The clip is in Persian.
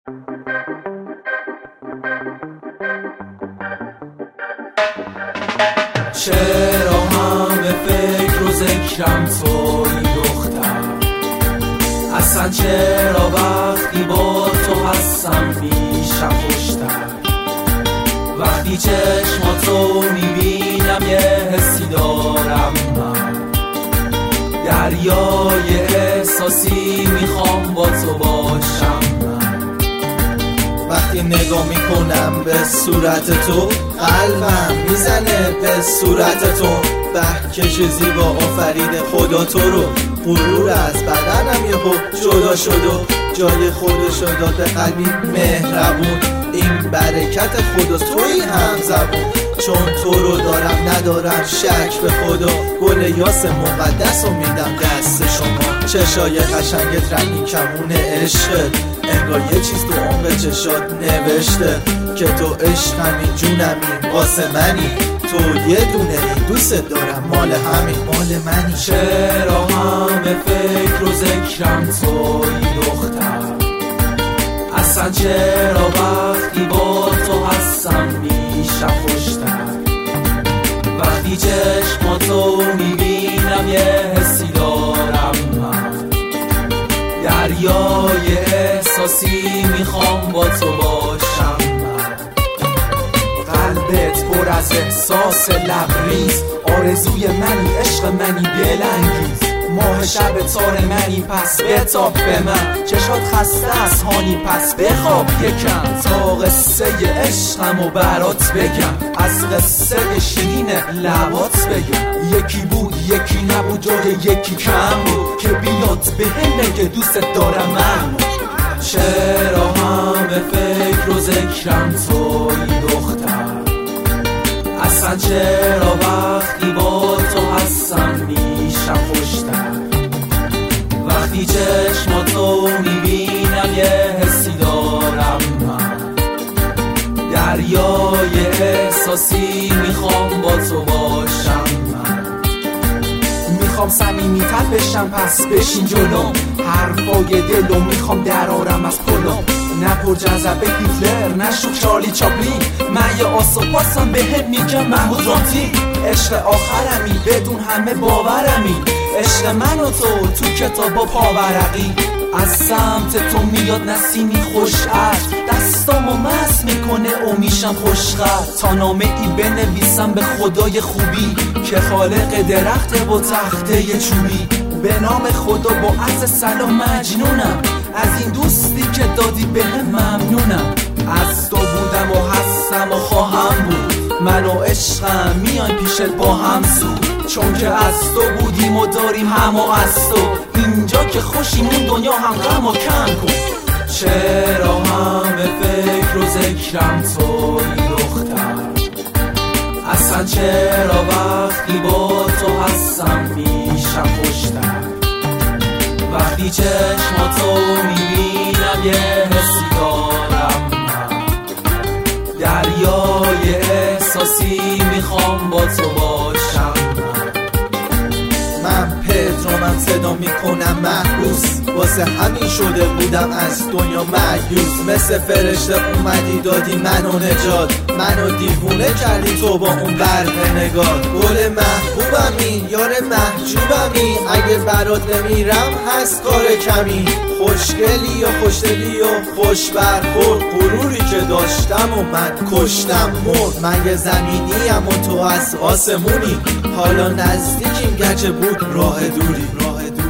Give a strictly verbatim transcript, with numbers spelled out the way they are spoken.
چرا همه فکر و ذکرم توی دختر؟ اصلا چرا وقتی با تو هستم میشم خوشتر؟ وقتی چشماتو میبینم یه حسی دارم من، دریای احساسی میخوام با تو باشم من. وقتی نگاه میکنم به صورت تو قلبم میزنه به صورت تو. به که زیبا آفرید خدا تو رو، غرور از بدنم یهو جدا شد و جای خودش رو داد به قلبی مهربون. این برکت خداست توی هم زبون، چون تو رو دارم ندارم شک به خدا. گل یاس مقدس رو میدم دست شما، چشای قشنگت رنگی کمون عشقت، انگار یه چیز تو عمق چشات نوشته که تو عشقمی جونمی واسه منی. تو یه دونه ای دوست دارم مال همین مال منی. چرا همه فکر و ذکرم توی دختر؟ اصلا چرا وقتی با تو هستم میشم خوشتر؟ وقتی چشماتو میبینم یه حسی دارم من، دریای احساسی میخوام با تو باشم من. قلبت پر از احساس لبریز، آرزوی منی عشق منی دلانگیز. ماه شب تار منی پس بتاب به من، چشات خسته از هانی پس بخواب یکم. تا قصه عشقم و برات بگم، از قصه شیرین لبات بگم. یکی بود یکی نبود جای یکی کم بود، که بیاد به هم که دوست دارم من. چرا همه فکر و ذکرم توی دختر؟ اصلا چرا وقتی با تو هستم میشم خوشتر؟ وقتی چشماتو میبینم یه حسی دارم من، دریای احساسی میخوام با تو باشم من. میخوام صمیمی‌تر بشم پس بشین جلوم، حرفای دلو میخوام درارم از پلم. نه پر جذبه هیتلر نه شوخ چارلی چاپلین، من یه آس و پاسم به هم میگم محمود رامتین. عشق آخرمی بدون همه باورمی، عشق من و تو تو کتابا پاورقی. از سمت تو میاد نسیمی خوش عطر، دستامو مست میکنه و میشم خوشخط. تا نامه ای بنویسم به خدای خوبی، که خالق درخت و تخته چوبی. به نام خدا با عرض سلام مجنونم، از این دوستی که دادی به هم ممنونم. از تو بودم و هستم و خواهم بود، من و عشقم میایم پیشت با هم زود. چون که از تو بودیم و داریم هم و از تو، اینجا که خوشیم اون دنیا هم غم و کم کن. چرا همه فکر و ذکرم توی دختر؟ اصلا چرا وقتی با تو هستم میشم خوشتر؟ وقتی چشماتو میبینم یه حسی دارم من، دریای احساسی میخوام با تو باشم من. من پدرامم صدا میکنم محبوس، واسه همین شده بودم از دنیا مایوس. مثل فرشته اومدی دادی منو نجات، منو دیوونه کردی تو با اون برق نگاه. گل محبوبمی یار محجوبمی، اگه برات نمیرم هست کار کمی. خوشگلی و خوشدلی و خوش برخورد، غروری که داشتم و من کشتم مرد. من یه زمینیم و تو از آسمونی، حالا نزدیکیم گرچه بود راه دوری راه دوری.